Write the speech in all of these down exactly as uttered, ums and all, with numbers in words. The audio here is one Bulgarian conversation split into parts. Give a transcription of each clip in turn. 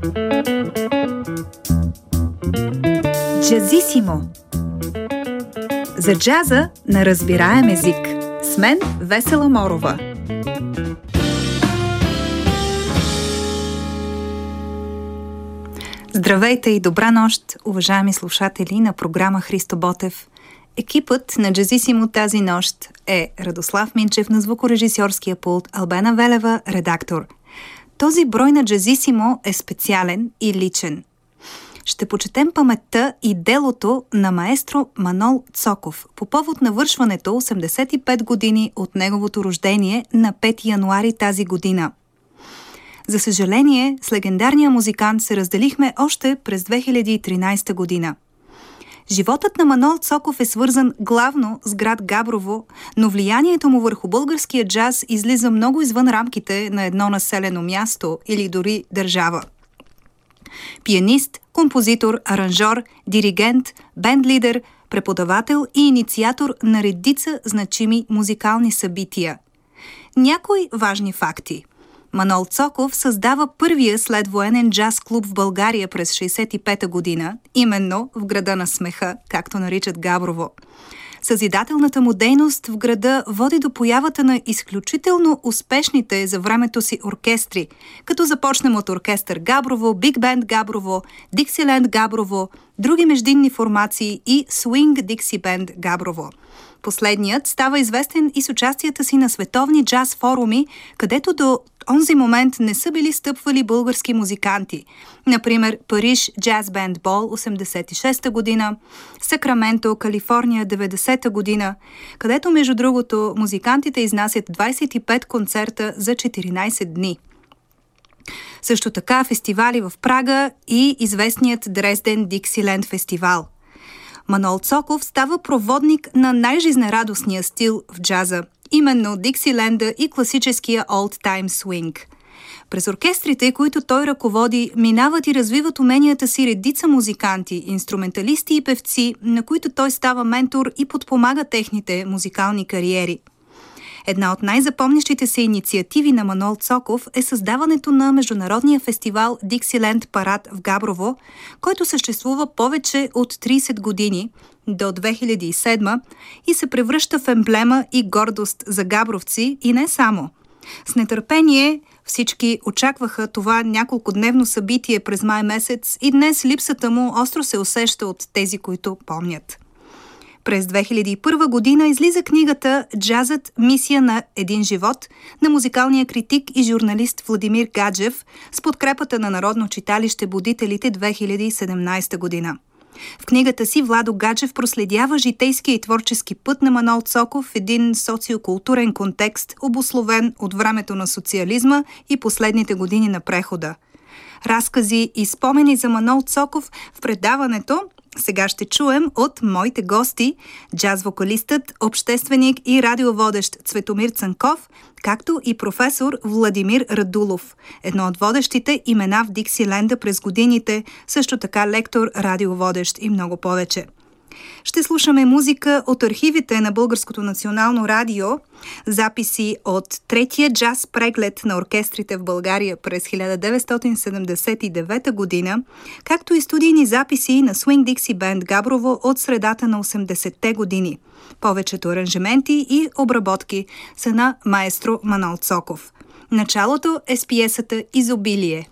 Джазисимо! За джаза на разбираем език. С мен Весела Морова. Здравейте и добра нощ, уважаеми слушатели на програма Христо Ботев. Екипът на Джазисимо тази нощ е Радослав Минчев на звукорежисьорския пулт, Албена Велева, редактор. Този брой на Джазисимо е специален и личен. Ще почетем паметта и делото на маестро Манол Цоков по повод навършването осемдесет и пет години от неговото рождение на пети януари тази година. За съжаление, с легендарния музикант се разделихме още през две хиляди и тринадесета година. Животът на Манол Цоков е свързан главно с град Габрово, но влиянието му върху българския джаз излиза много извън рамките на едно населено място или дори държава. Пианист, композитор, аранжор, диригент, бендлидер, преподавател и инициатор на редица значими музикални събития. Някои важни факти. Манол Цоков създава първия следвоенен джаз клуб в България през шейсет и пета година, именно в града на смеха, както наричат Габрово. Съзидателната му дейност в града води до появата на изключително успешните за времето си оркестри, като започнем от оркестър Габрово, Биг Бенд Габрово, Диксиленд Габрово, други междинни формации и Swing Дикси Бенд Габрово. Последният става известен и с участията си на световни джаз форуми, където до онзи момент не са били стъпвали български музиканти. Например, Париж Джаз Бенд Бол осемдесет и шеста година, Сакраменто, Калифорния деветдесета година, където между другото музикантите изнасят двадесет и пет концерта за четиринадесет дни. Също така фестивали в Прага и известният Дрезден Диксиленд фестивал. Манол Цоков става проводник на най-жизнерадостния стил в джаза, именно Диксиленда и класическия олд-тайм свинг. През оркестрите, които той ръководи, минават и развиват уменията си редица музиканти, инструменталисти и певци, на които той става ментор и подпомага техните музикални кариери. Една от най-запомнящите се инициативи на Манол Цоков е създаването на международния фестивал Диксиленд Парад в Габрово, който съществува повече от тридесет години, до две хиляди и седма, и се превръща в емблема и гордост за габровци и не само. С нетърпение всички очакваха това няколкодневно събитие през май месец и днес липсата му остро се усеща от тези, които помнят. През две хиляди и първа година излиза книгата «Джазът. Мисия на един живот» на музикалния критик и журналист Владимир Гаджев с подкрепата на Народно читалище Будителите две хиляди и седемнадесета година. В книгата си Владо Гаджев проследява житейския и творчески път на Манол Цоков в един социокултурен контекст, обусловен от времето на социализма и последните години на прехода. Разкази и спомени за Манол Цоков в предаването сега ще чуем от моите гости, джаз-вокалистът, общественик и радиоводещ Цветомир Цанков, както и професор Владимир Радулов, едно от водещите имена в Диксиленда през годините, също така лектор, радиоводещ и много повече. Ще слушаме музика от архивите на Българското национално радио, записи от третия джаз преглед на оркестрите в България през хиляда деветстотин седемдесет и девета година, както и студийни записи на Swing Дикси Бенд Габрово от средата на осемдесетте години. Повечето аранжементи и обработки са на маестро Манол Цоков. Началото е с пиесата «Изобилие».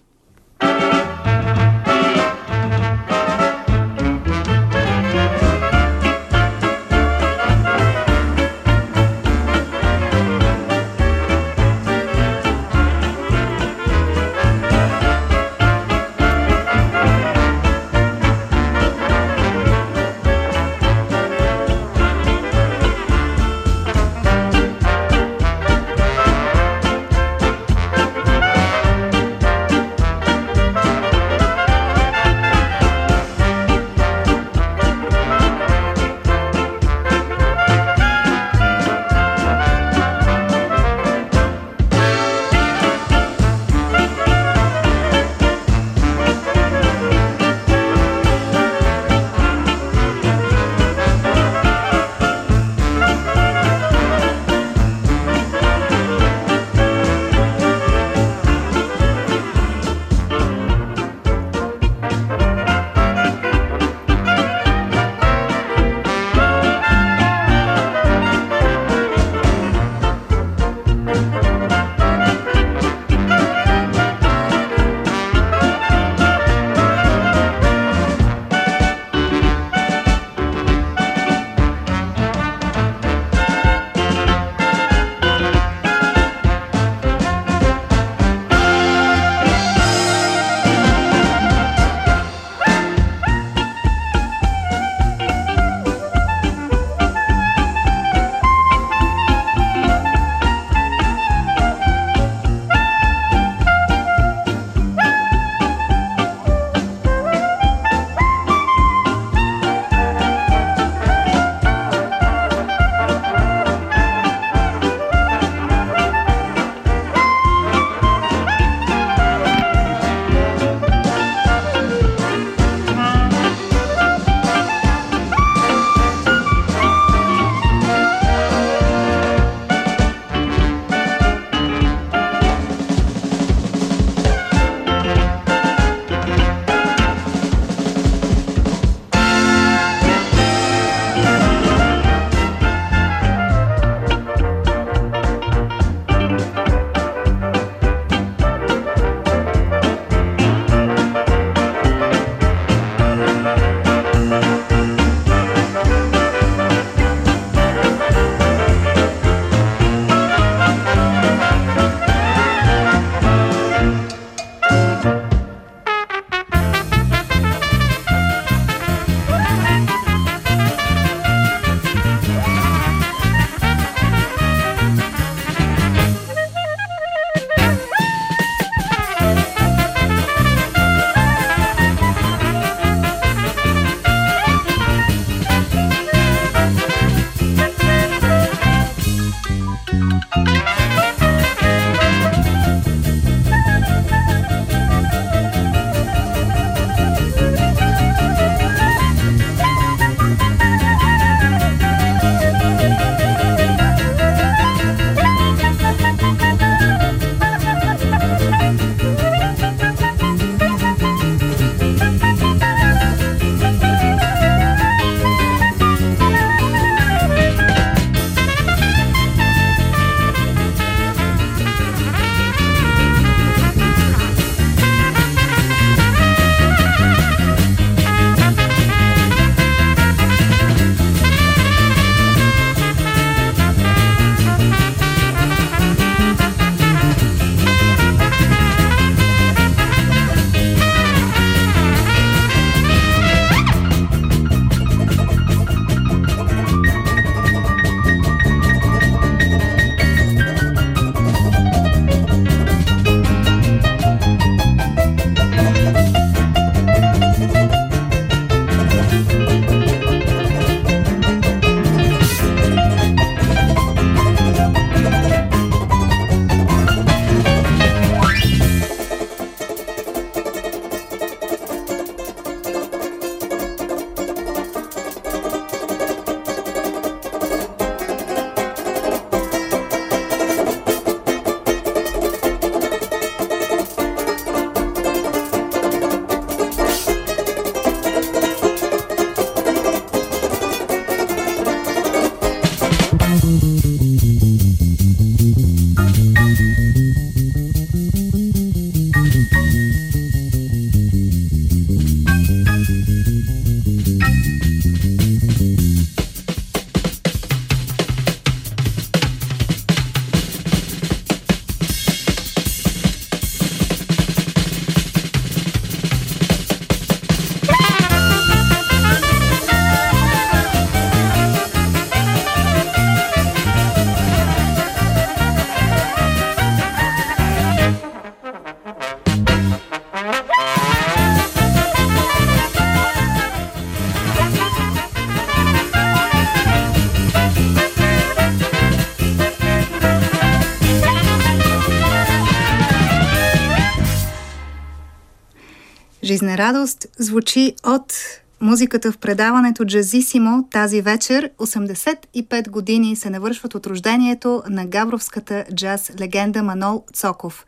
Жизнерадост звучи от музиката в предаването Джазисимо тази вечер. осемдесет и пет години се навършват от рождението на габровската джаз легенда Манол Цоков.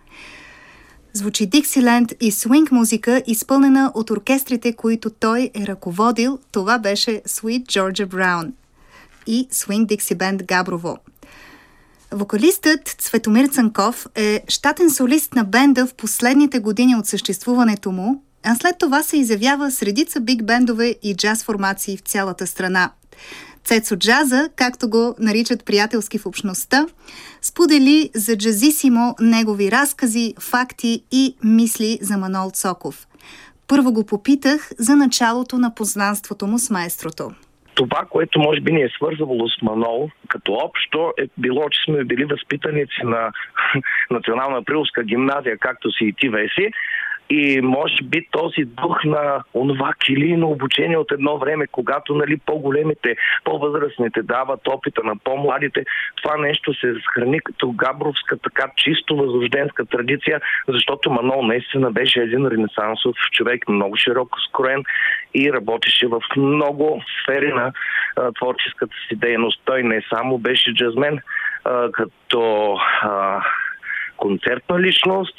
Звучи Диксиленд и свинг музика, изпълнена от оркестрите, които той е ръководил. Това беше Sweet Georgia Brown и Swing Dixie Band Габрово. Вокалистът Цветомир Цанков е щатен солист на бенда в последните години от съществуването му, а след това се изявява с редица биг-бендове и джаз формации в цялата страна. Цецо Джаза, както го наричат приятелски в общността, сподели за Джазисимо негови разкази, факти и мисли за Манол Цоков. Първо го попитах за началото на познанството му с маестрото. Това, което може би ни е свързвало с Манол, като общо, е било, че сме били възпитаници на Национална априлска гимназия, както си и ти, Веси. И може би този дух на онова килийно обучение от едно време, когато, нали, по-големите, по-възрастните дават опита на по-младите, това нещо се схрани като габровска, така чисто възрожденска традиция, защото Манол наистина беше един ренесансов човек, много широко скроен и работеше в много сфери на а, творческата си дейност. Той не само беше джазмен, а, като а, концертна личност,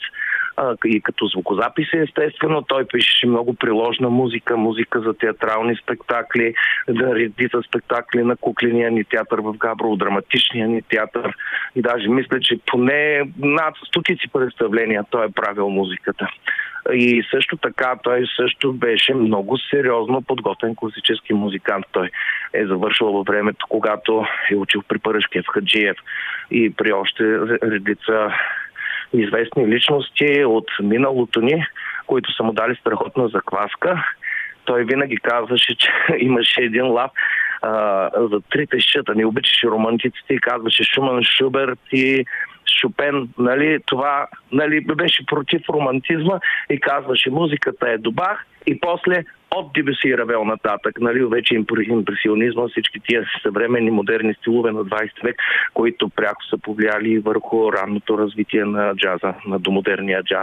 и като звукозаписи, естествено. Той пишеше много приложна музика, музика за театрални спектакли, да редица спектакли на кукления ни театър в Габрово, драматичния ни театър. И даже мисля, че поне над стотици представления той е правил музиката. И също така той също беше много сериозно подготвен класически музикант. Той е завършил във времето, когато е учил при Парашкев, Хаджиев и при още редица известни личности от миналото ни, които са му дали страхотна закваска. Той винаги казваше, че имаше един лав а, за трите шъта. Не обичаше романтиците и казваше Шуман, Шуберт и Шопен. Нали, това, нали, беше против романтизма и казваше музиката е добър и после от Дебюси и Равел нататък, нали, вече импресионизма, всички тия съвременни модерни стилове на двадесети век, които пряко са повлияли върху ранното развитие на джаза, на домодерния джаз.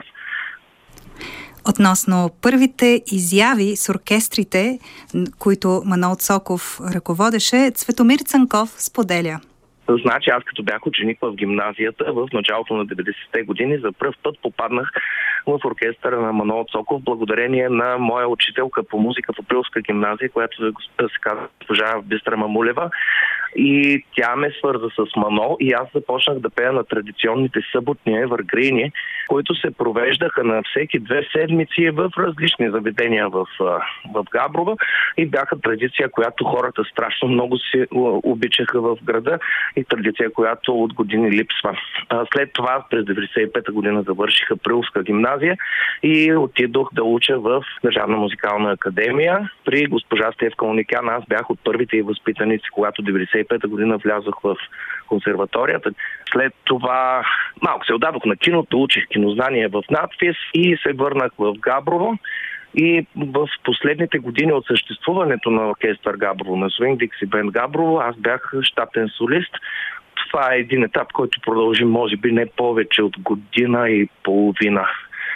Относно първите изяви с оркестрите, които Манол Цоков ръководеше, Цветомир Цанков споделя. Значи аз като бях ученик в гимназията в началото на деветдесетте години за пръв път попаднах в оркестъра на Манол Цоков благодарение на моя учителка по музика в Априлска гимназия, която се казва госпожа Бистра Мамулева. И тя ме свърза с Манол и аз започнах да пея на традиционните съботни евъргрини, които се провеждаха на всеки две седмици в различни заведения в, в Габрово и бяха традиция, която хората страшно много си обичаха в града и традиция, която от години липсва. След това през деветдесет и пета година завърших Априлска гимназия и отидох да уча в Държавна музикална академия при госпожа Стефка Уникян. Аз бях от първите й възпитаници, когато деветдесет и пета година влязох в консерваторията. След това малко се отдадох на киното, учих кинознание в надфис и се върнах в Габрово. И в последните години от съществуването на оркестър Габрово, на Swing Dixie Band Габрово, аз бях щатен солист. Това е един етап, който продължи може би не повече от година и половина.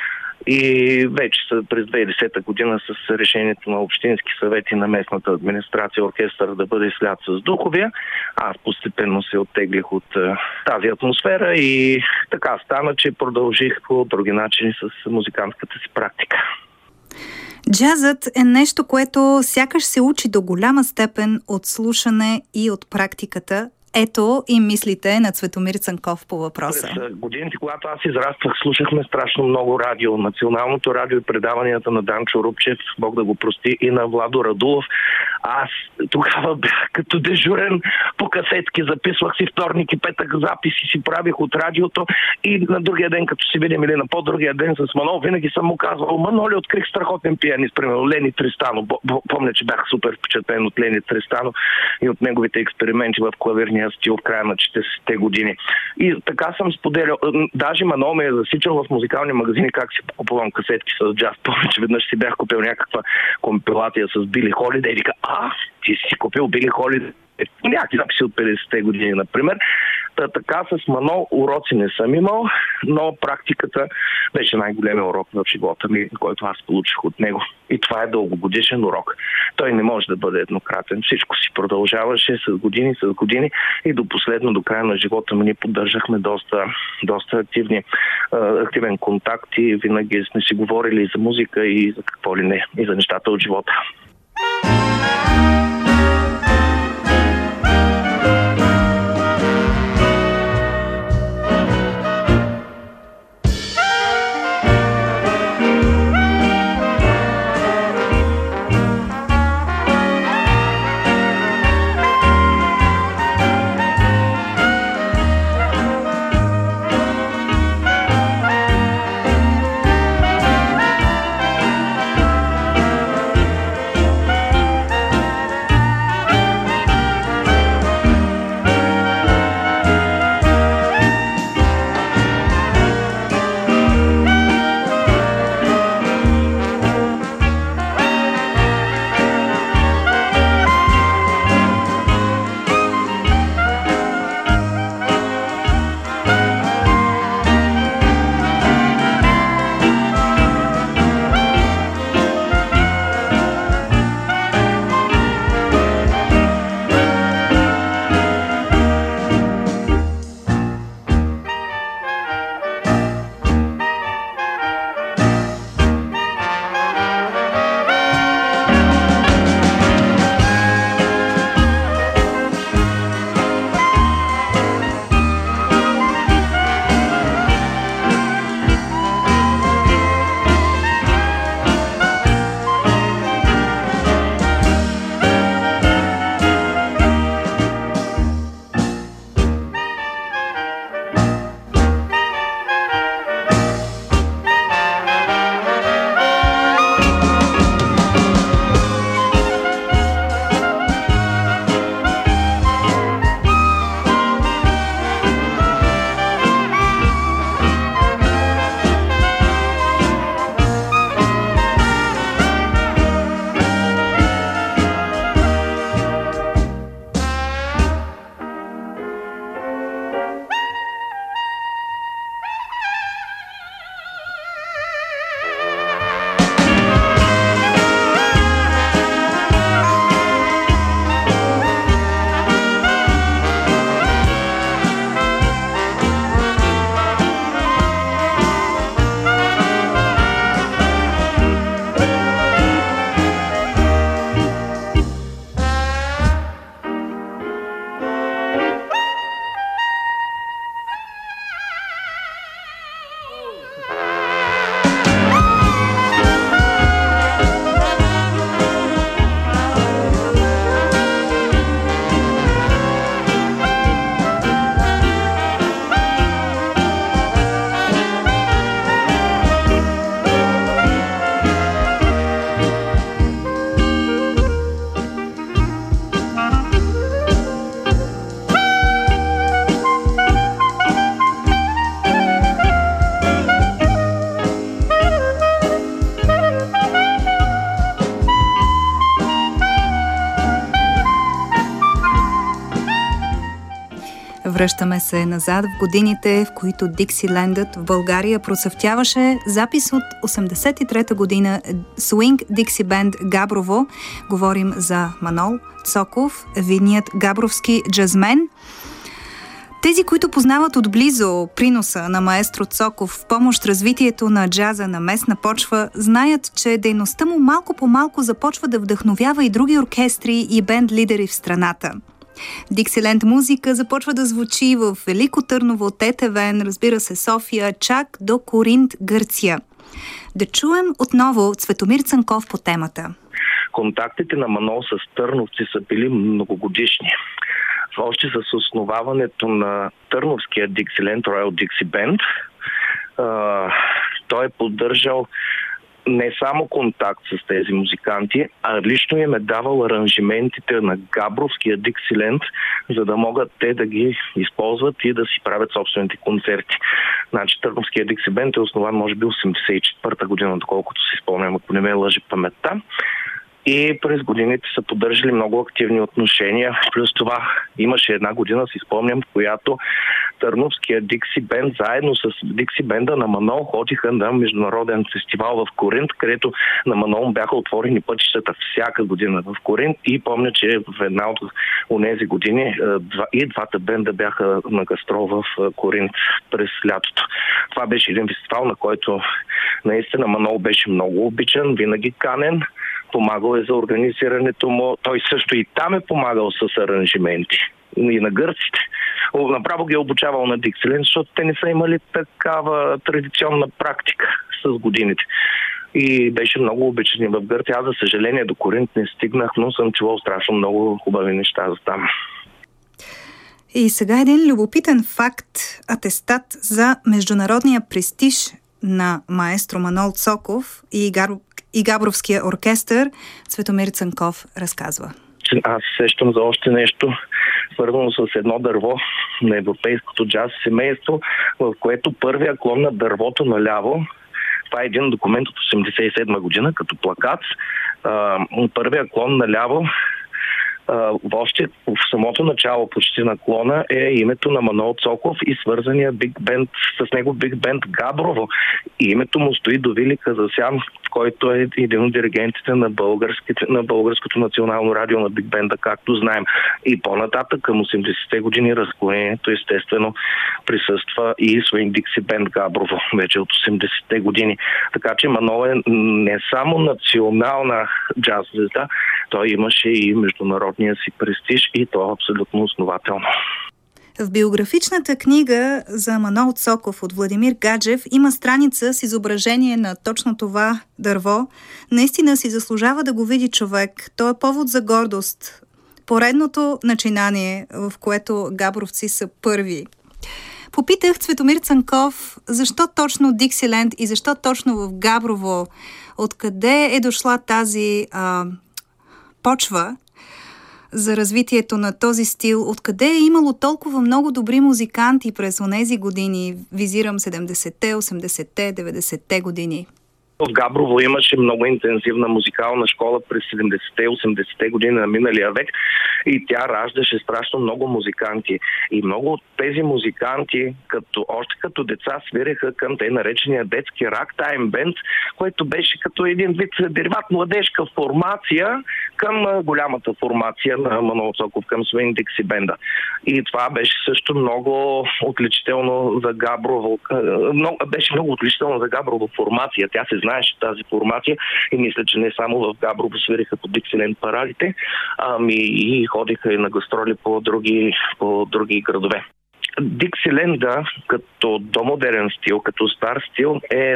И вече през две хиляди и десета година с решението на общински съвети на местната администрация оркестър да бъде слят с духовия, аз постепенно се оттеглих от тази атмосфера и така стана, че продължих по други начини с музикантската си практика. Джазът е нещо, което сякаш се учи до голяма степен от слушане и от практиката. Ето и мислите на Цветомир Цанков по въпроса. През годините, когато аз израствах, слушахме страшно много радио. Националното радио и предаванията на Данчо Рупчев, Бог да го прости, и на Владо Радулов. Аз тогава бях като дежурен по касетки, записвах си вторник и петък записи, си правих от радиото и на другия ден, като си видим или на по-другия ден с Манол, винаги съм му казвал: Маноли, открих страхотен пианист, примерно Лени Тристано. Помня, че бях супер впечатлен от Лени Тристано и от неговите експерименти в клавирния стил в края на четиридесетте години. И така съм споделял. Даже Манол ме е засичал в музикални магазини как си покупувам касетки с джаз. Помня, че веднъж си бях купил някаква компилация с Били Холидей и вика: а, ти си купил Били Холидей? Някакви записи от петдесетте години, например. Та, така с Манол уроци не съм имал, но практиката беше най-големия урок в живота ми, който аз получих от него. И това е дългогодишен урок. Той не може да бъде еднократен. Всичко си продължаваше с години, с години и до последно, до края на живота ми ние поддържахме доста, доста активни, активен контакт и винаги сме си говорили и за музика, и за какво ли не, и за нещата от живота. Връщаме се назад в годините, в които Диксилендът в България процъфтяваше. Запис от осемдесет и трета година, Swing Dixie Band Габрово. Говорим за Манол Цоков, видният габровски джазмен. Тези, които познават отблизо приноса на маестро Цоков в помощ развитието на джаза на местна почва, знаят, че дейността му малко по малко започва да вдъхновява и други оркестри и бенд-лидери в страната. Диксиленд музика започва да звучи в Велико Търново, Тетевен, разбира се София, чак до Коринт, Гърция. Да чуем отново Цветомир Цанков по темата. Контактите на Манол с търновци са били многогодишни. Още с основаването на търновския Диксиленд Royal Dixie Band, той е поддържал не само контакт с тези музиканти, а лично им е давал аранжиментите на габровския Диксиленд, за да могат те да ги използват и да си правят собствените концерти. Значи Търновския Dixie Band е основан може би осемдесет и четвърта година, доколкото си спомням, ако не ме лъже паметта. и през годините са поддържали много активни отношения. Плюс това имаше една година, си спомням, в която Търновския Дикси Бенд заедно с Дикси Бенда на Манол ходиха на международен фестивал в Коринт, където на Манол бяха отворени пътищата всяка година в Коринт, и помня, че в една от онези години и двата бенда бяха на гастрол в Коринт през лятото. Това беше един фестивал, на който наистина Манол беше много обичан, винаги канен, помагал е за организирането му. Той също и там е помагал с аранжименти. И на гърците. Направо ги е обучавал на Диксиленд, защото те не са имали такава традиционна практика с годините. И беше много обичан в Гърция. Аз, за съжаление, до Коринт не стигнах, но съм чувал страшно много хубави неща за там. И сега един любопитен факт, атестат за международния престиж на маестро Манол Цоков и, Гар... и Габровския оркестър. Цветомир Цанков разказва. Аз сещам за още нещо, свързано с едно дърво на европейското джаз семейство, в което първия клон на дървото наляво, това е един документ от осемдесет и седма година, като плакат, първия клон наляво, още в самото начало почти на клона е името на Манол Цоков и свързания биг бенд с него биг бенд Габрово. И името му стои до Вили Казасян, който е един от диригентите на, на Българското национално радио на биг бенда, както знаем. И по-нататък към осемдесетте години разклонението естествено присъства и Swing Dixie Band Габрово, вече от осемдесетте години. Така че Манол е не само национална джаз звезда, той имаше и международния си престиж, и то абсолютно основателно. В биографичната книга за Манол Цоков от Владимир Гаджев има страница с изображение на точно това дърво. Наистина си заслужава да го види човек. То е повод за гордост. Поредното начинание, в което габровци са първи. Попитах Цветомир Цанков защо точно Диксиленд и защо точно в Габрово. Откъде е дошла тази а, почва за развитието на този стил, откъде е имало толкова много добри музиканти през онези години, визирам седемдесетте, осемдесетте, деветдесетте години. В Габрово имаше много интензивна музикална школа през седемдесетте и осемдесетте години на миналия век и тя раждаше страшно много музиканти. И много от тези музиканти, като, още като деца, свиреха към тъй наречения детски рактайм бенд, който беше като един вид дериват младежка формация към голямата формация на Манол Цоков, към Swing Dixie Band. И това беше също много отличително за Габрово. Много, беше много отличително за Габрово формация. Тя се знаеше тази формация и мисля, че не само в Габрово свириха по Диксиленд парадите, ами и ходиха и на гастроли по други, по други градове. Диксиленда като домодерен стил, като стар стил е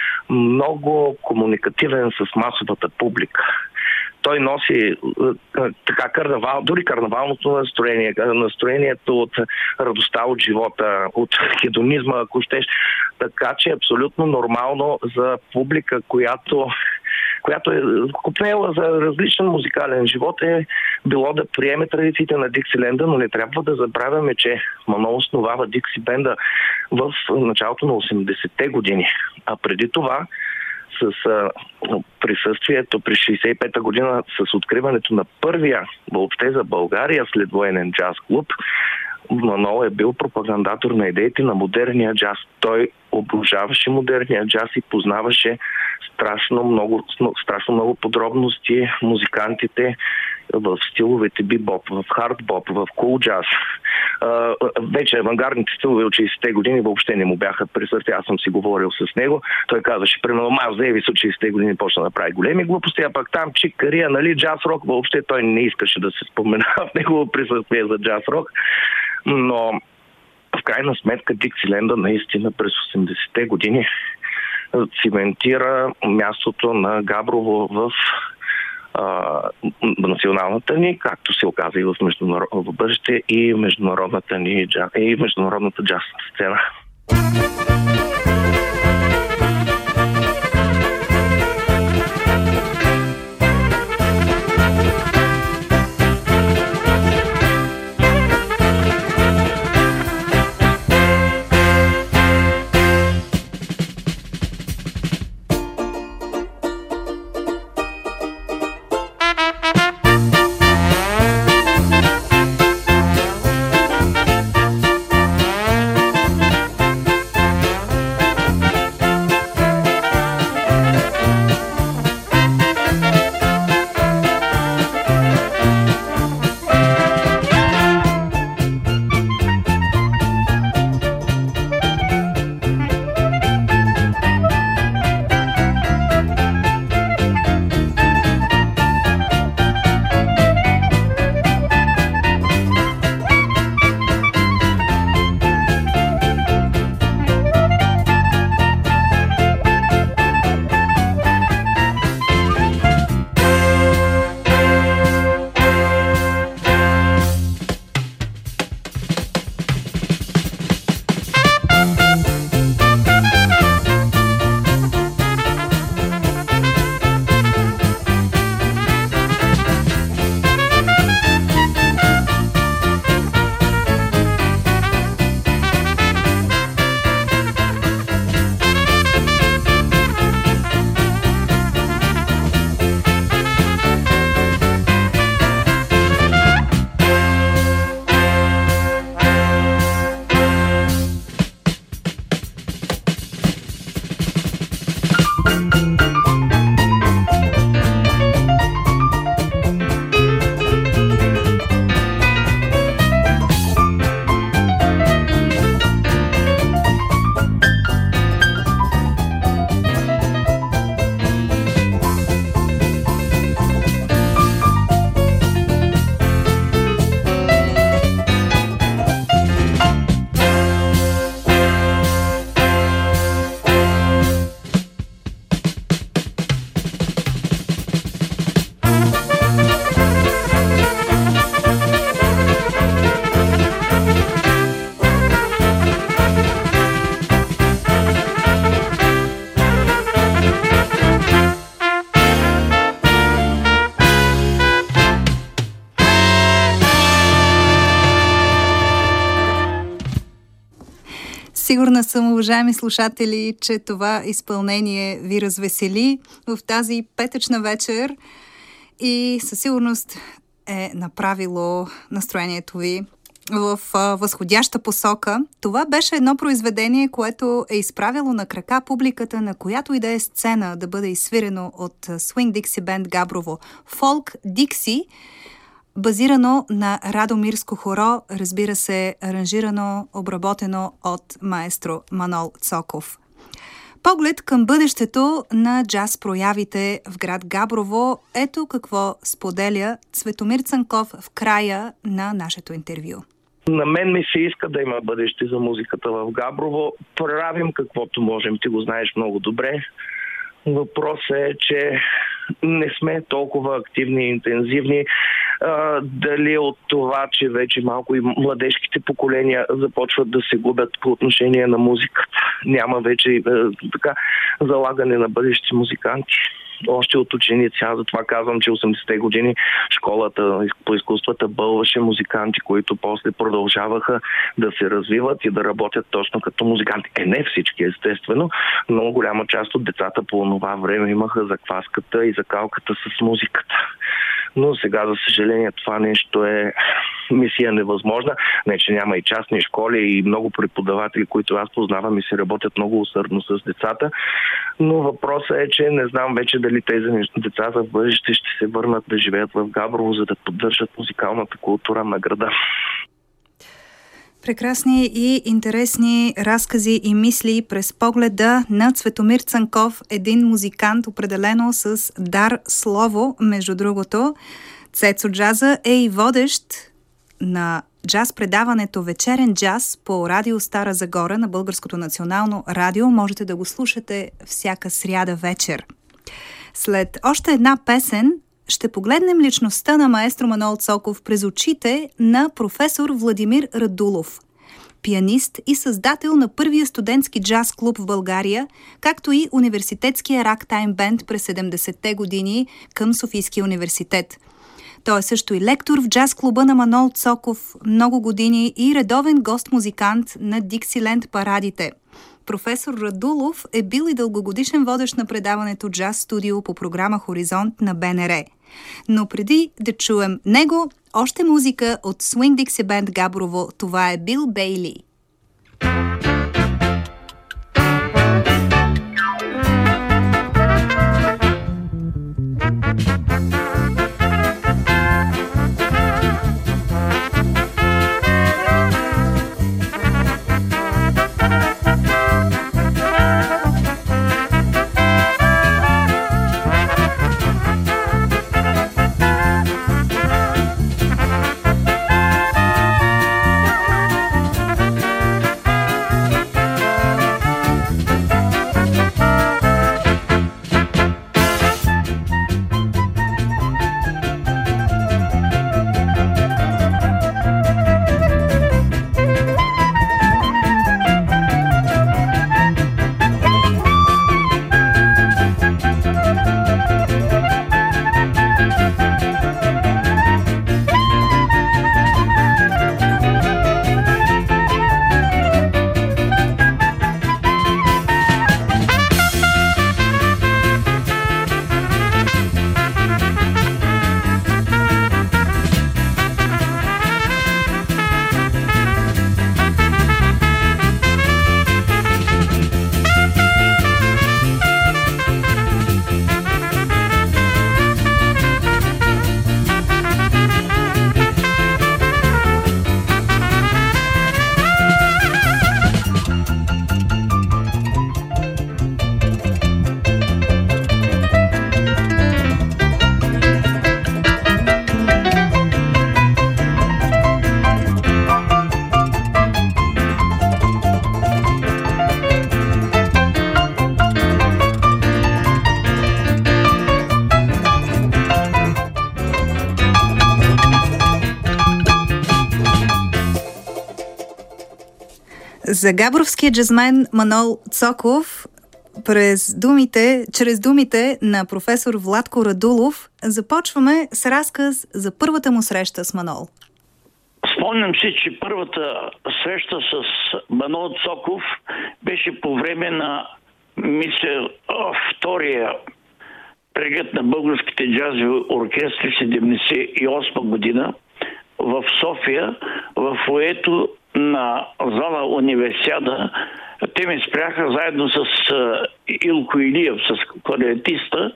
много комуникативен с масовата публика. Той носи така карнавал, дори карнавалното настроение, настроението от радостта от живота, от хедонизма, ако щеш. Така че е абсолютно нормално за публика, която, която е купнела за различен музикален живот, е било да приеме традициите на Диксиленда, но не трябва да забравяме, че Манол основава Дикси Бенда в началото на осемдесетте години. А преди това с а, присъствието при шейсет и пета година, с откриването на първия въобще за България следвоенен джаз клуб, Манол е бил пропагандатор на идеите на модерния джаз. Той обожаваше модерния джаз и познаваше страшно много, страшно много подробности музикантите в стиловете бибоп, в хардбоп, в кул джаз. Вече авангардните стилове от шейсетте години въобще не му бяха присъщи. Аз съм си говорил с него. Той казваше, примерно, Майлз Дейвис от шейсетте години почна да прави големи глупости, а пак там Чик Кария, нали, джаз рок, въобще той не искаше да се спомена в негово присъствие за джаз рок. Но в крайна сметка Диксиленда наистина през осемдесетте години циментира мястото на Габрово в а, националната ни, както се оказа и в, международ... в бъдеще, и международната ни джаз... и международната джаз сцена. Сигурна съм, уважаеми слушатели, че това изпълнение ви развесели в тази петъчна вечер и със сигурност е направило настроението ви в а, възходяща посока. Това беше едно произведение, което е изправило на крака публиката, на която и да е сцена да бъде изсвирено от Swing Dixie Band Габрово. Фолк Дикси, базирано на Радомирско хоро, разбира се, аранжирано, обработено от маестро Манол Цоков. Поглед към бъдещето на джаз проявите в град Габрово, ето какво споделя Цветомир Цанков в края на нашето интервю. На мен ми се иска да има бъдеще за музиката в Габрово. Правим каквото можем, ти го знаеш много добре. Въпросът е, че не сме толкова активни и интензивни. А, дали от това, че вече малко и младежките поколения започват да се губят по отношение на музиката. Няма вече а, така залагане на бъдещи музиканти. Още от ученици. Аз затова казвам, че осемдесетте години школата по изкуствата бълваше музиканти, които после продължаваха да се развиват и да работят точно като музиканти. Е, не всички, естествено, но голяма част от децата по това време имаха закваската и закалката с музиката. Но сега, за съжаление, това нещо е мисия невъзможна. Не, че няма и частни школи и много преподаватели, които аз познавам и се работят много усърдно с децата. Но въпросът е, че не знам вече дали тези деца за бъдеще ще се върнат да живеят в Габрово, за да поддържат музикалната култура на града. Прекрасни и интересни разкази и мисли през погледа на Цветомир Цанков, един музикант, определено с дар слово, между другото. Цецо Джаза е и водещ на джаз предаването Вечерен джаз по радио Стара Загора на Българското национално радио. Можете да го слушате всяка сряда вечер. След още една песен ще погледнем личността на маестро Манол Цоков през очите на професор Владимир Радулов, пианист и създател на първия студентски джаз клуб в България, както и университетския рактайм бенд през седемдесетте години към Софийския университет. Той е също и лектор в джаз клуба на Манол Цоков много години и редовен гост-музикант на Диксиленд парадите. Професор Радулов е бил и дългогодишен водещ на предаването Джаз Студио по програма Хоризонт на БНР. Но преди да чуем него, още музика от Swing Dixie Band Габрово. Това е Бил Бейли. За габровския джазмен Манол Цоков, през думите, чрез думите на професор Владко Радулов, започваме с разказ за първата му среща с Манол. Спомням си, че първата среща с Манол Цоков беше по време на, мисля, втория преглед на българските джазови оркестри седемдесет и осма година в София, в фоето на зала Универсиада. Те ме спряха заедно с Илко Илиев, с кларнетиста,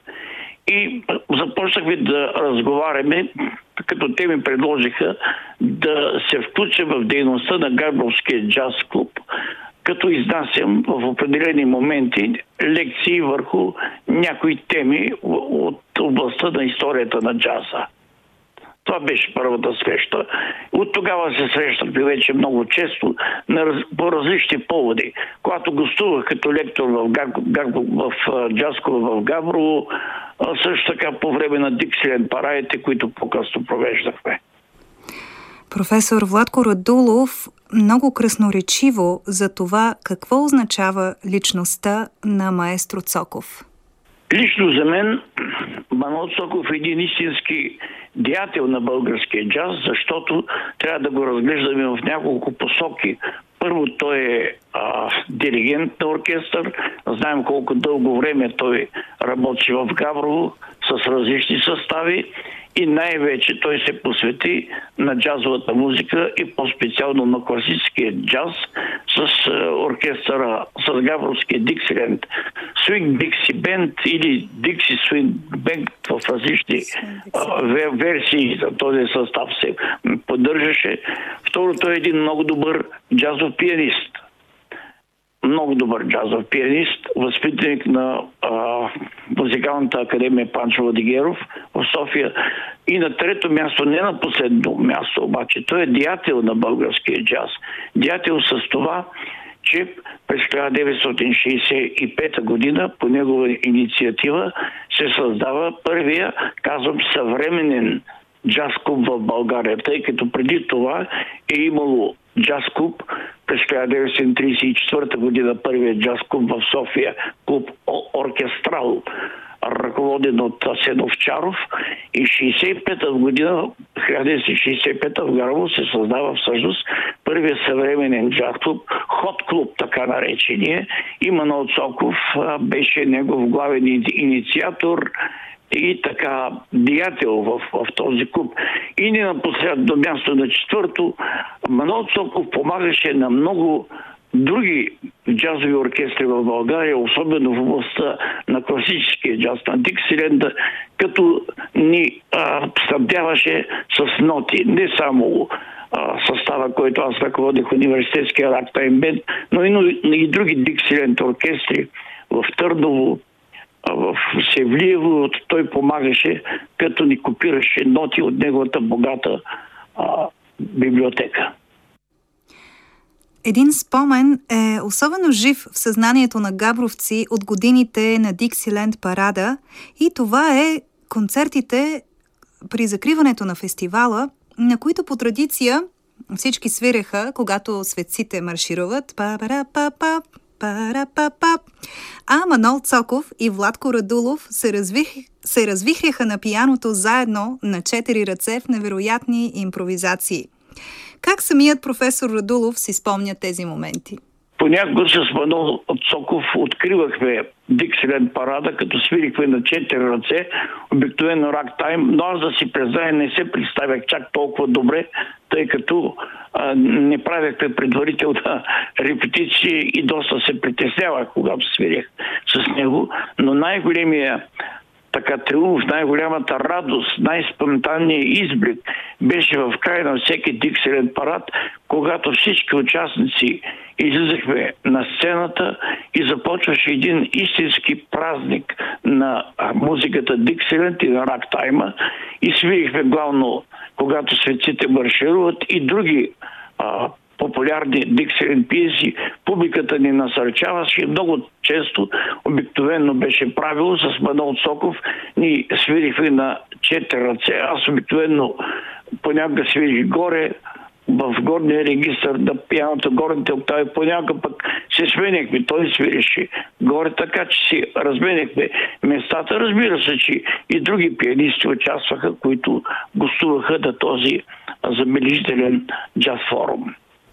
и започнахме да разговаряме, като те ми предложиха да се включа в дейността на Габровския джаз клуб, като изнасям в определени моменти лекции върху някои теми от областта на историята на джаза. Това беше първата среща. От тогава се срещахме вече много често на, по различни поводи. Когато гостувах като лектор в, Гар, Гар, в джаз клуба в Габрово, също така по време на Диксиленд парадите, които по-късно провеждахме. Професор Владко Радулов много красноречиво за това какво означава личността на маестро Цоков. Лично за мен Манол Цоков е един истински деятел на българския джаз, защото трябва да го разглеждаме в няколко посоки. Първо, той е а, диригент на оркестър. Знаем колко дълго време той работи в Габрово с различни състави и най-вече той се посвети на джазовата музика и по-специално на класическия джаз с оркестъра, с Габровския Диксиленд. Swing Dixie Band или Dixie Swing Band в различни а, версии за този състав се поддържаше. Второто е един много добър джазов пианист. Много добър джазов пианист, възпитаник на а, Музикалната академия Панчо Владигеров в София. И на трето място, не на последно място, обаче, той е деятел на българския джаз. Деятел с това, че през хиляда деветстотин шейсет и пета година по негова инициатива се създава първия, казвам, съвременен джаз клуб в България, тъй като преди това е имало джаз клуб през хиляда деветстотин тридесет и четвърта година, първият джаз клуб в София, клуб Оркестрал, ръководен от Асен Овчаров, и шейсет и пета година, хиляда деветстотин шейсет и пета в Габрово се създава всъщност първият съвременен джаз клуб, хот клуб, така наречения, и Манол Цоков беше негов главен инициатор и така деятел в, в този клуб. И не на последно място, на четвърто, Манол Цоков помагаше на много други джазови оркестри в България, особено в областта на класическия джаз, на Диксиленда, като ни а, снабдяваше с ноти. Не само а, състава, който аз ръководих, университетския рактайм бенд, но и, но и други Диксиленд оркестри в Търново, в Севлиево. Той помагаше, като ни копираше ноти от неговата богата а, библиотека. Един спомен е особено жив в съзнанието на габровци от годините на Диксиленд парада, и това е концертите при закриването на фестивала, на които по традиция всички свиреха, когато светците маршируват. Па-па-па-па, па-па-па. А Манол Цоков и Владко Радулов се, развих, се развихряха на пианото заедно на четири ръце в невероятни импровизации. Как самият професор Радулов си спомня тези моменти? Понякога с Манол Цоков откривахме Диксиленд парада, като свирихме на четири ръце, обикновено рактайм, но аз да си призная, не се представях чак толкова добре, тъй като а, не правяхме предварителна репетиция и доста се притеснявах, когато свирих с него, но най-големия така триумф, най-голямата радост, най-спонтанният изблик беше в края на всеки Диксиленд парад, когато всички участници излизахме на сцената и започваше един истински празник на музиката Диксиленд и на рактайма, и свирихме главно, когато светците маршируват, и други а, популярни Диксиленд пиеси. Публиката ни насърчаваше и много често, обикновено беше правило с Манол Цоков, ни свирихме на четири ръце. Аз обикновено понякога свирих горе, в горния регистър на пианото, горните октави, понякога пък се сменяхме. Той свиреше горе, така че си разменяхме местата. Разбира се, че и други пианисти участваха, които гостуваха на този забележителен джаз форум.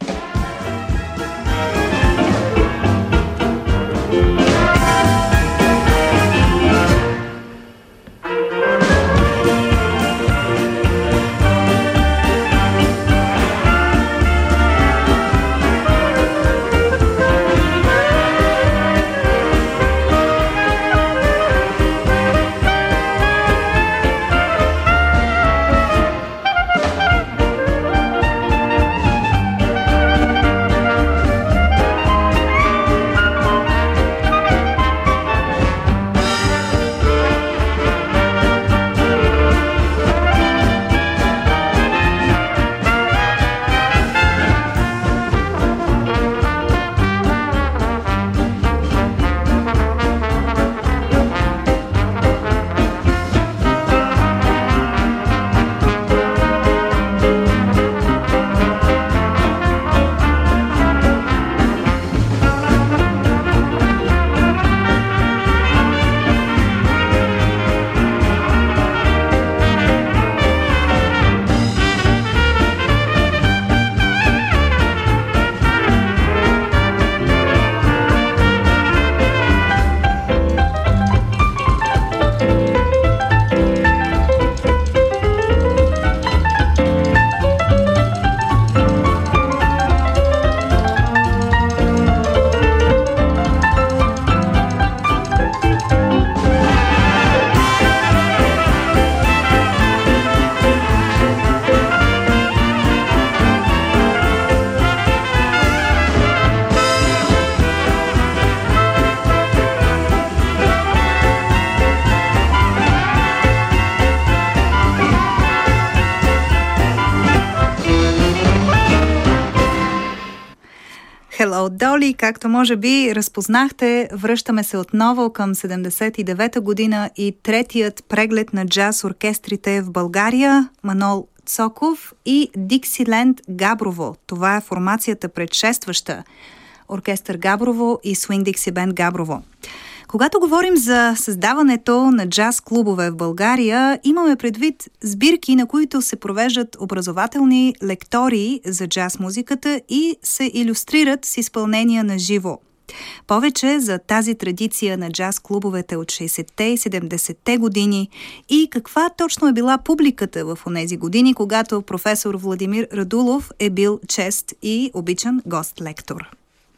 Hello, Dolly, както може би разпознахте, връщаме се отново към седемдесет и девета година и третият преглед на джаз оркестрите в България, Манол Цоков и Диксиленд Габрово. Това е формацията предшестваща оркестър Габрово и Swing Dixie Band Габрово. Когато говорим за създаването на джаз клубове в България, имаме предвид сбирки, на които се провеждат образователни лектории за джаз музиката и се илюстрират с изпълнения на живо. Повече за тази традиция на джаз клубовете от шейсетте и седемдесетте години и каква точно е била публиката в онези години, когато професор Владимир Радулов е бил чест и обичан гост-лектор.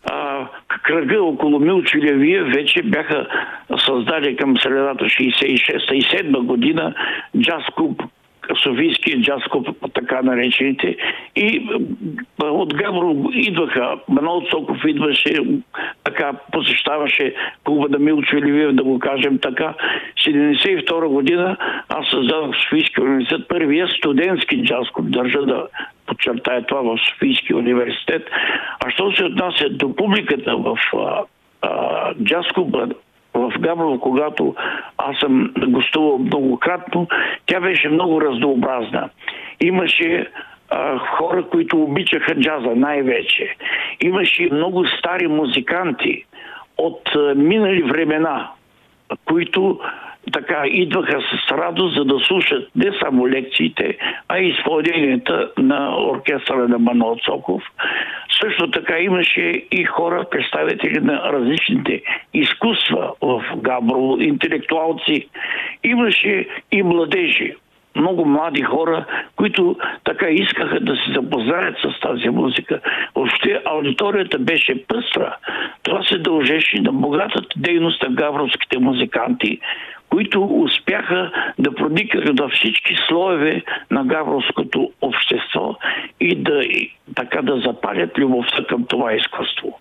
Кръга около Милчо Илиевиев вече бяха създали към средата шейсет и шеста и седма година джаз клуб, Софийския джаз клуб, така наречените. И от Габрово идваха, Манол Цоков идваше, така посещаваше клуба на Милчо Илиевиев, да го кажем така. седемдесет и втора година аз създадох в Софийския университет първия студентски джаз клуб, държа да подчертая това, в Софийския университет. А що се отнася до публиката в а, а, джаз клуба в Габрово, когато аз съм гостувал многократно, тя беше много разнообразна. Имаше а, хора, които обичаха джаза най-вече. Имаше много стари музиканти от а, минали времена, които така идваха с радост, за да слушат не само лекциите, а и изпълненията на оркестъра на Манол Цоков. Също така имаше и хора, представители на различните изкуства в Габрово, интелектуалци. Имаше и младежи, много млади хора, които така искаха да се запознаят с тази музика. Въобще аудиторията беше пъстра. Това се дължеше на богатата дейност на габровските музиканти, които успяха да проникнат във всички слоеве на габровското общество и да, и, така да запалят любовта към това изкуство.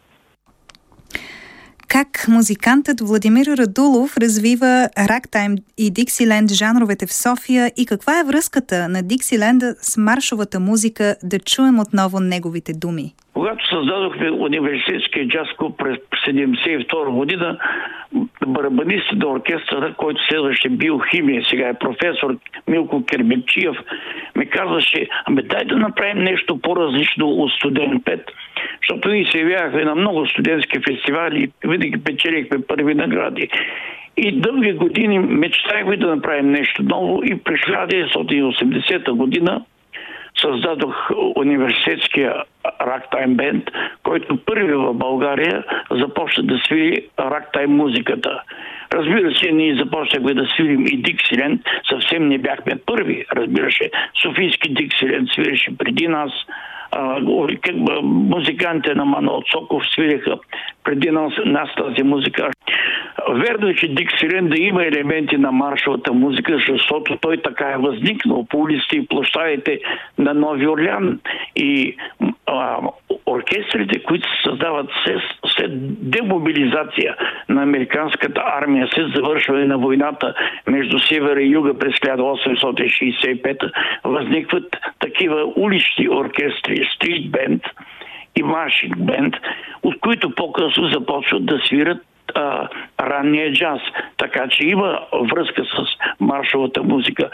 Как музикантът Владимир Радулов развива рактайм и Диксиленд жанровете в София и каква е връзката на Диксиленда с маршовата музика, да чуем отново неговите думи? Когато създадохме университетския джаз клуб през седемдесет и втора година, барабанистът на оркестъра, който следваше биохимия, сега е професор Милко Кермекчиев, ми казваше: ами дай да направим нещо по-различно от студент пет, защото ние се явявахме на много студентски фестивали и винаги печелихме първи награди. И дълги години мечтахме да направим нещо ново и през хиляда деветстотин и осемдесета година създадох университетския рактайм бенд, който първи в България започна да свири рактайм музиката. Разбира се, ние започнахме да свирим и Диксиленд. Съвсем не бяхме първи, разбира се. Софийски Диксиленд свиреше преди нас. А, музикантите на Манол Цоков свиреха преди нас, нас тази музика. Верно е, че Диксиленд да има елементи на маршовата музика, защото той така е възникнал по улиците и площадите на Нови Орлеан. И а, оркестрите, които се създават след, след демобилизация на американската армия, след завършване на войната между севера и юга през хиляда осемстотин шейсет и пета, възникват такива улични оркестри, стрит бенд и маршинг бенд, от които по-късно започват да свират а, ранния джаз. Така че има връзка с маршовата музика.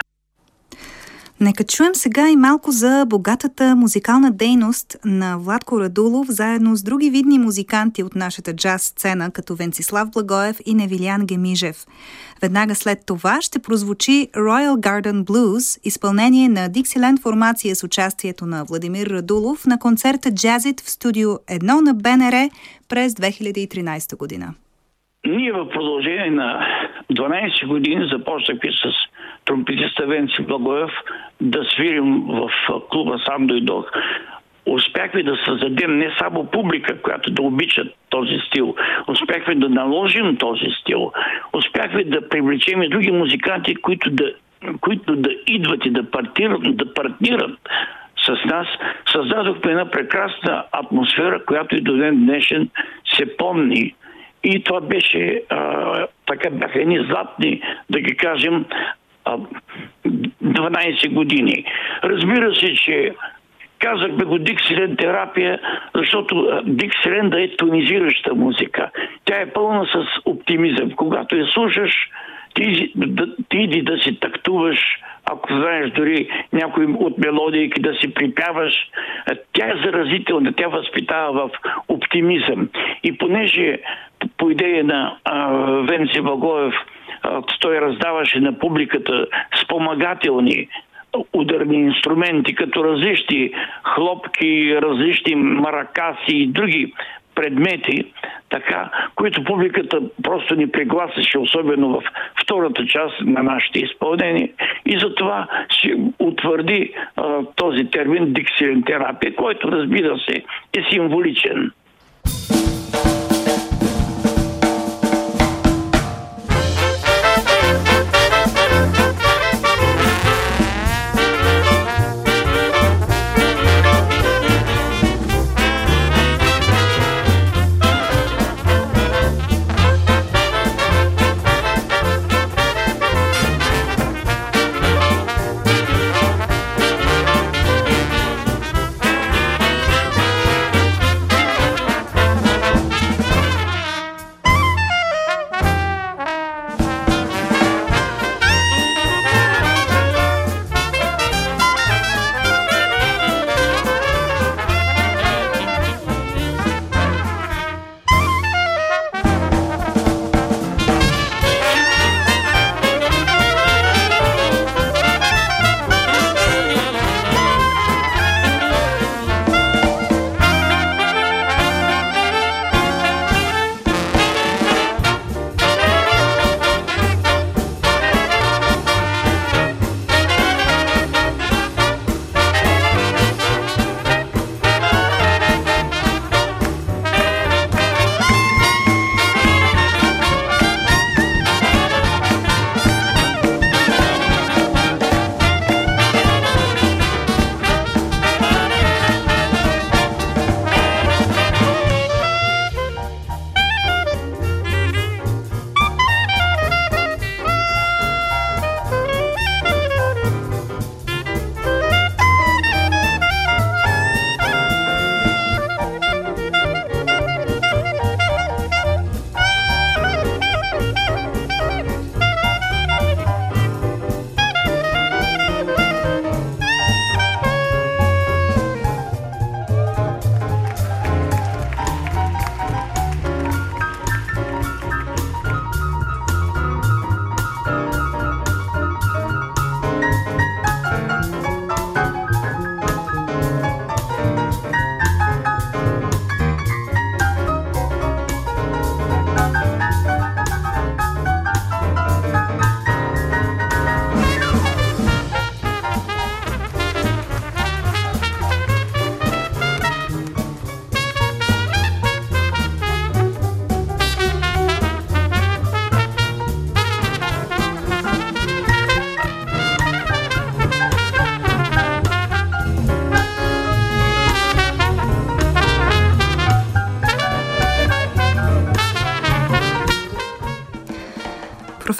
Нека чуем сега и малко за богатата музикална дейност на Владко Радулов, заедно с други видни музиканти от нашата джаз сцена, като Венцислав Благоев и Невилиян Гемижев. Веднага след това ще прозвучи Royal Garden Blues, изпълнение на Диксиленд формация с участието на Владимир Радулов на концерта Jazzit в студио едно на БНР през две хиляди и тринадесета година. Ние в продължение на дванадесет години започнахме с тромпетиста Венци Благоев да свирим в клуба Сам дойдох. Успяхме да създадем не само публика, която да обича този стил. Успяхме да наложим този стил. Успяхме да привлечем и други музиканти, които да, които да идват и да партнират, да партнират с нас. Създадохме една прекрасна атмосфера, която и до ден днешен се помни. И това беше, а, така бяха едни златни, да ги кажем, а, дванадесет години. Разбира се, че казахме го Диксиленд терапия, защото Диксиленда е тонизираща музика. Тя е пълна с оптимизъм. Когато я слушаш, ти, ти иди да си тактуваш, ако знаеш дори някои от мелодийки да си припяваш, тя е заразителна, тя възпитава в оптимизъм. И понеже по идея на а, Венци Благоев а, той раздаваше на публиката спомагателни ударни инструменти, като различни хлопки, различни маракаси и други предмети, така, които публиката просто ни пригласеше, особено в втората част на нашите изпълнения. И затова се утвърди а, този термин Диксиленд терапия, който, разбира се, е символичен.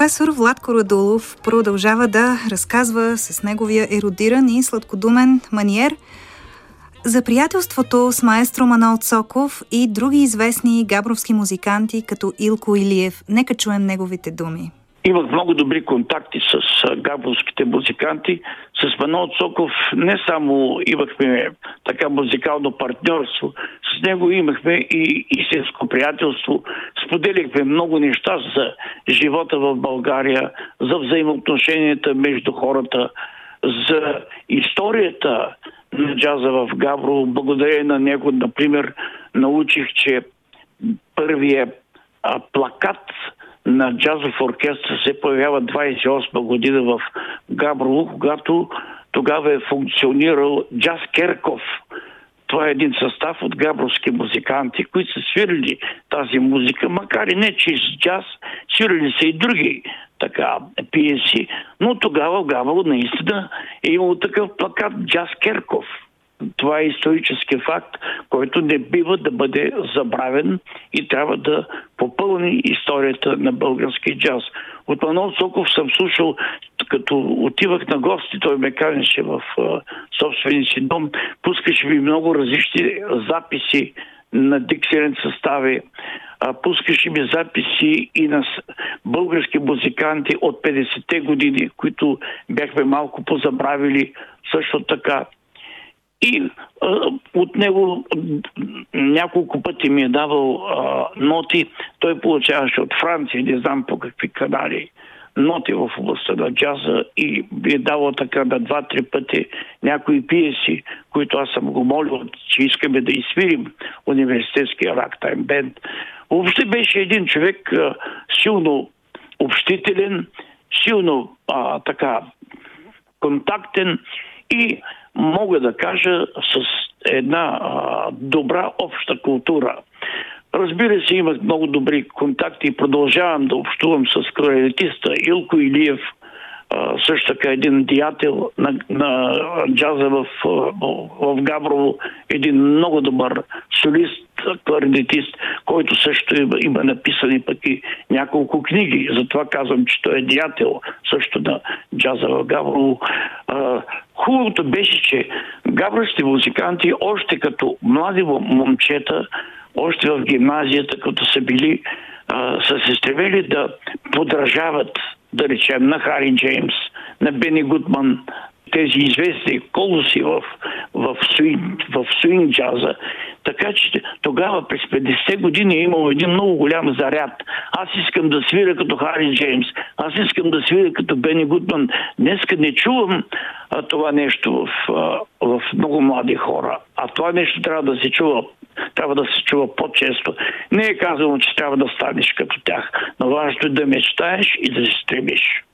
Професор Владко Радулов продължава да разказва с неговия ерудиран и сладкодумен маниер за приятелството с маестро Манол Цоков и други известни габровски музиканти, като Илко Илиев. Нека чуем неговите думи. Имах много добри контакти с габровските музиканти. С Манол Цоков не само имахме така музикално партньорство, с него имахме и истинско приятелство. Споделихме много неща за живота в България, за взаимоотношенията между хората, за историята на джаза в Габрово. Благодарение на него, например, научих, че първият плакат на джазов оркестър се появява двадесет и осма година в Габрово, когато тогава е функционирал Джаз Керков. Това е един състав от габровски музиканти, които са свирили тази музика, макар и не чист джаз, свирили са и други така пиеси, но тогава в Габрово наистина е имало такъв плакат Джаз Керков. Това е исторически факт, който не бива да бъде забравен и трябва да попълни историята на български джаз. От Манол Цоков съм слушал, като отивах на гости, той ме канеше в uh, собствения си дом, пускаше ми много различни записи на Диксиленд състави, uh, пускаше ми записи и на български музиканти от петдесетте години, които бяхме малко позабравили също така. И а, от него няколко пъти ми е давал а, ноти. Той получаваше от Франция, не знам по какви канали, ноти в областта на джаза и ми е давал така на два-три пъти някои пиеси, които аз съм го молил, че искаме да изсвирим университетския рактайм бенд. Въобще беше един човек а, силно общителен, силно а, така контактен и мога да кажа с една а, добра обща култура. Разбира се, имах много добри контакти и продължавам да общувам с кларнетиста Илко Илиев, а, също така един деятел на, на джаза в, в Габрово, един много добър солист, кларнетист, който също има, има написани пък и няколко книги. Затова казвам, че той е деятел също на джаза в Габрово. А, хубавото беше, че габровските музиканти още като млади момчета, още в гимназията, като са били, а, са се стремели да подражават, да речем, на Хари Джеймс, на Бени Гудман, тези известни колоси в, в, суинг, в суинг джаза. Така че тогава през петдесетте години е имал един много голям заряд. Аз искам да свиря като Хари Джеймс, аз искам да свиря като Бени Гудман. Днеска не чувам а, това нещо в, а, в много млади хора. А това нещо трябва да се чува. Трябва да се чува по-често. Не е казано, че трябва да станеш като тях, но важно е да мечтаеш и да се стремиш.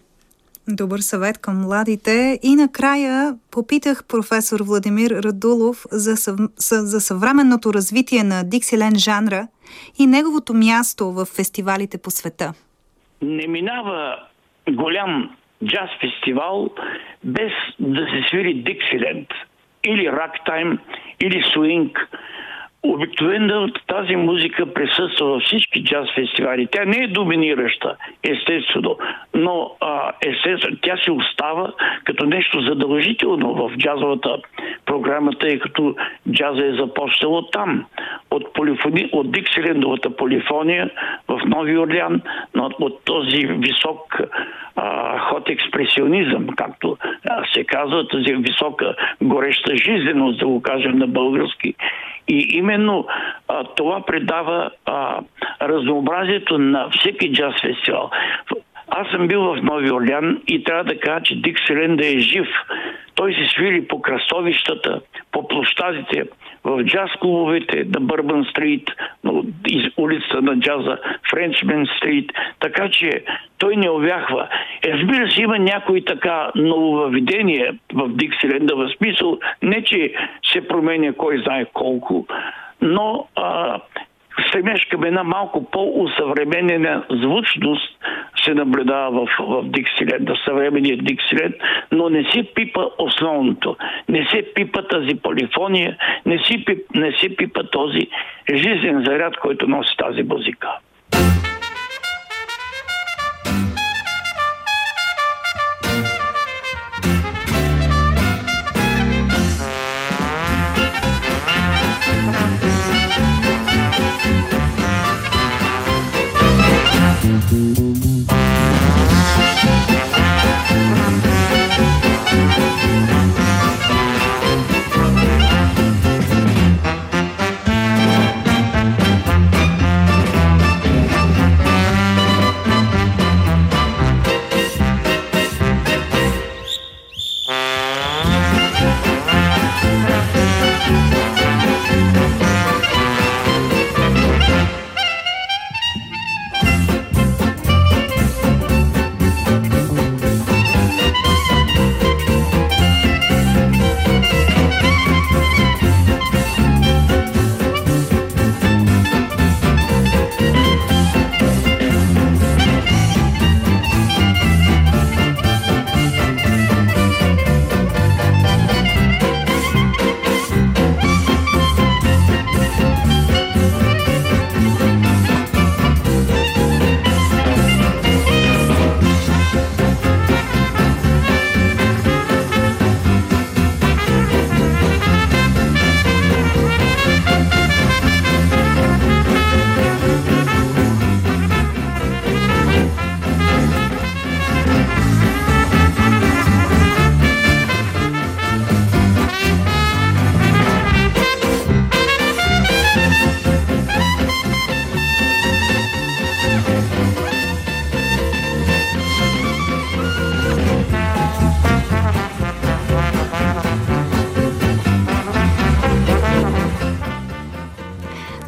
Добър съвет към младите. И накрая попитах професор Владимир Радулов за, съв... за съвременното развитие на Диксиленд жанра и неговото място в фестивалите по света. Не минава голям джаз фестивал без да се свири Диксиленд или рактайм, или суинг. Обикновено тази музика присъства във всички джаз фестивали. Тя не е доминираща, естествено, но а, естествено, тя се остава като нещо задължително в джазовата програма, тъй като джаза е започнал от там. От, полифони... от Диксилендовата полифония в Нови Орлеан, но от този висок а, ход експресионизъм, както а, се казва, тази висока гореща жизненост, да го кажем на български. И именно а, това придава а, разнообразието на всеки джаз фестивал. Аз съм бил в Нови Орлеан и трябва да кажа, че Диксиленд е жив. Той се свири по кръстовищата, по площадите, в джаз клубовете на Бърбан Стрит, из улицата на джаза Френчмен Стрит, така че той не увяхва. Разбира се, има някои така нововъведения в Диксиленда, в смисъл, не че се променя кой знае колко, но а, стремеж към една малко по-усъвременена звучност се наблюдава в, в Диксиленд, в съвременния Диксиленд, но не се пипа основното. Не се пипа тази полифония, не се, пип, не се пипа този жизнен заряд, който носи тази музика.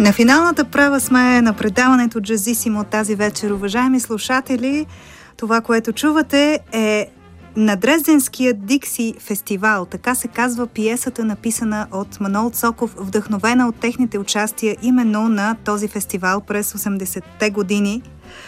На финалната права сме на предаването Джазисимо тази вечер. Уважаеми слушатели, това, което чувате е на Дрезденския Дикси фестивал. Така се казва пиесата, написана от Манол Цоков, вдъхновена от техните участия именно на този фестивал през осемдесетте години.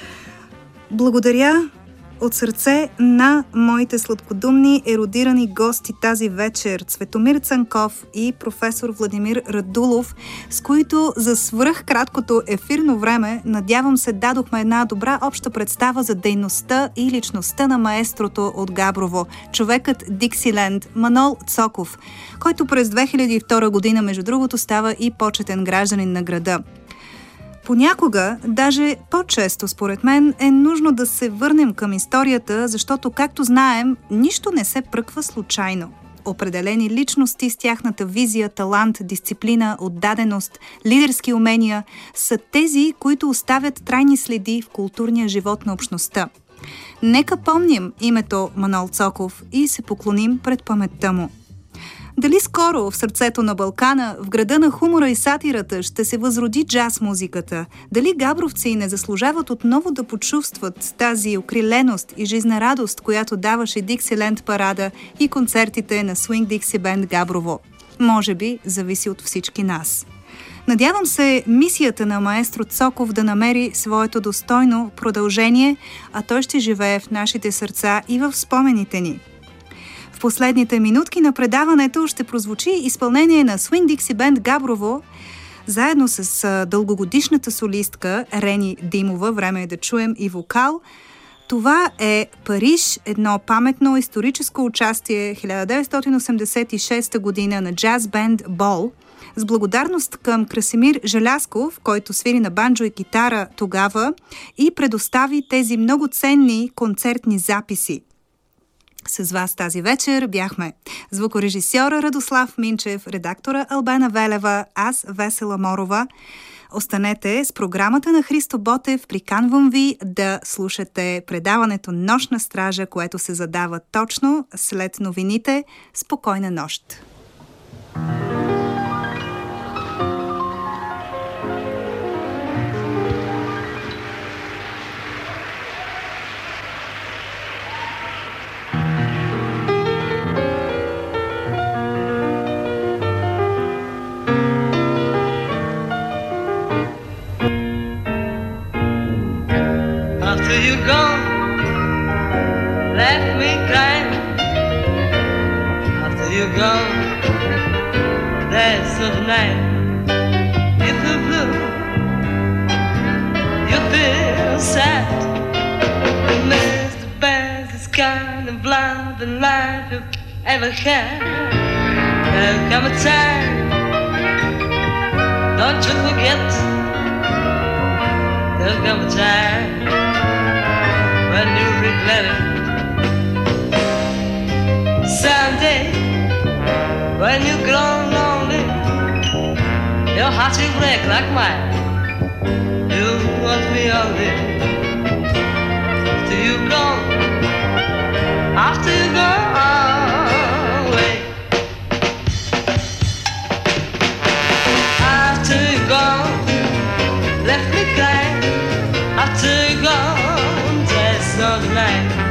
Благодаря от сърце на моите сладкодумни ерудирани гости тази вечер, Цветомир Цанков и професор Владимир Радулов, с които за свръх краткото ефирно време, надявам се, дадохме една добра обща представа за дейността и личността на маестрото от Габрово, човекът Диксиленд Манол Цоков, който през две хиляди и втора година, между другото, става и почетен гражданин на града. Понякога, даже по-често според мен, е нужно да се върнем към историята, защото, както знаем, нищо не се пръква случайно. Определени личности с тяхната визия, талант, дисциплина, отдаденост, лидерски умения са тези, които оставят трайни следи в културния живот на общността. Нека помним името Манол Цоков и се поклоним пред паметта му. Дали скоро в сърцето на Балкана, в града на хумора и сатирата, ще се възроди джаз музиката? Дали габровци не заслужават отново да почувстват тази окриленост и жизнерадост, която даваше Диксиленд парада и концертите на Swing Dixie Band Габрово? Може би зависи от всички нас. Надявам се мисията на маестро Цоков да намери своето достойно продължение, а той ще живее в нашите сърца и в спомените ни. В последните минутки на предаването ще прозвучи изпълнение на Swing Dixie Band Габрово, заедно с дългогодишната солистка Рени Димова. Време е да чуем и вокал. Това е Париж, едно паметно историческо участие хиляда деветстотин осемдесет и шеста година на джаз бенд Бол, с благодарност към Красимир Желязков, който свири на банджо и китара тогава и предостави тези много ценни концертни записи. С вас тази вечер бяхме звукорежисьора Радослав Минчев, редактора Албена Велева, аз Весела Морова. Останете с програмата на Христо Ботев. Приканвам ви да слушате предаването Нощна стража, което се задава точно след новините. Спокойна нощ! After you gone, left me crying. After you gone, there's of night. You feel blue, you feel sad. You miss the best, this kind of love and life you've ever had. There'll come a time, don't you forget. There'll come a time when you regret it. Someday, when you grow lonely, your heart will break like mine. You want me only after you go, after you go away. After you go, left me crying. After you go, there's no night.